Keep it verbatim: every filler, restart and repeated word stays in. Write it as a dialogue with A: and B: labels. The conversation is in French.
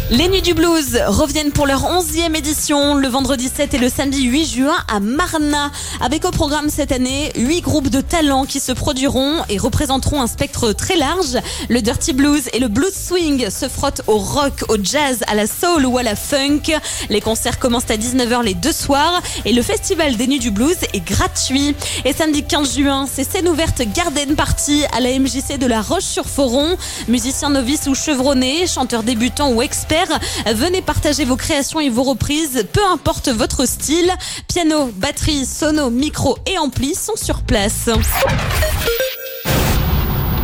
A: Les Nuits du Blues reviennent pour leur onzième édition le vendredi sept et le samedi huit juin à Marna. Avec au programme cette année huit groupes de talents qui se produiront et représenteront un spectre très large. Le dirty blues et le blues swing se frottent au rock, au jazz, à la soul ou à la funk. Les concerts commencent à dix-neuf heures les deux soirs et le festival des Nuits du Blues est gratuit. Et samedi quinze juin, c'est scène ouverte Garden Party à la M J C de La Roche-sur-Foron. Musiciens novices ou chevronnés, chanteurs débutants ou experts, venez partager vos créations et vos reprises, peu importe votre style. Piano, batterie, sono, micro et ampli sont sur place.